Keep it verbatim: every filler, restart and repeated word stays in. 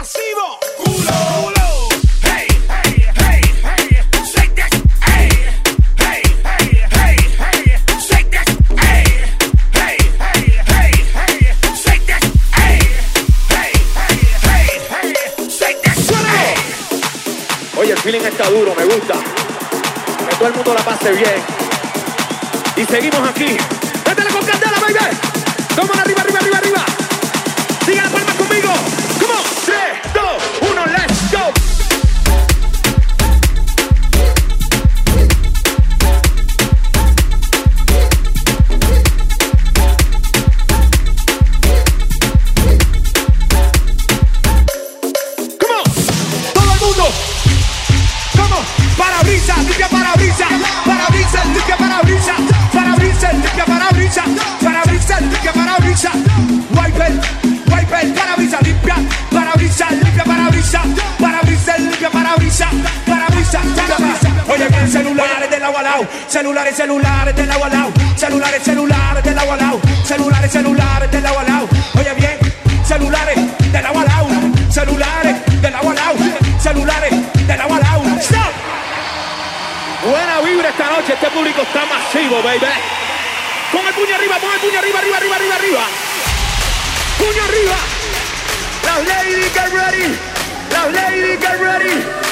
masivo. Culo, culo. Hey, hey, hey, hey. Shake that. Hey, hey, hey, hey, hey. Shake that. Hey, hey, hey, hey, hey. Shake that. Hey, hey, hey, hey, hey. Shake that. Hey. Oye, el feeling está duro, me gusta. Que todo el mundo la pase bien. Y seguimos aquí. Métele con candela, baby. Toma arriba, arriba, arriba, arriba. Sigan las palmas conmigo. Come on. tres, dos, uno, let's go. Come on. Todo el mundo. Come on. Parabrisas, limpia parabrisas. Parabrisas, limpia parabrisas. Parabrisas, limpia parabrisas. Parabrisas, limpia parabrisas. Wiper, wiper, parabrisas, limpia. Parabrisas, limpia parabrisas. Parabrisas, limpia parabrisas. Parabrisas, parabrisas. Oye, bien, celulares del agua al lado. Celulares, celulares del agua al lado. Celulares, celulares del agua al lado. Celulares, celulares del agua al lado. Oye, bien, celulares del agua al lado. Celulares del agua al lado. Celulares del agua al lado. Stop. Buena vibra esta noche, este público está masivo, baby. Con el puño arriba, pon el puño arriba, arriba, arriba, arriba, arriba. Puño arriba. Las ladies get ready. Las ladies get ready.